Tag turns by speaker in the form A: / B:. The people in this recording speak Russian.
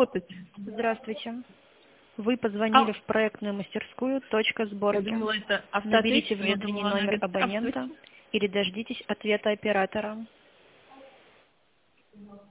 A: работать.
B: Здравствуйте. Вы позвонили в проектную мастерскую «Точка
A: Я
B: сборки».
A: думала, это
B: Наберите
A: автоответчик, я
B: внутренний
A: думала, она
B: номер
A: говорит,
B: абонента или дождитесь ответа оператора.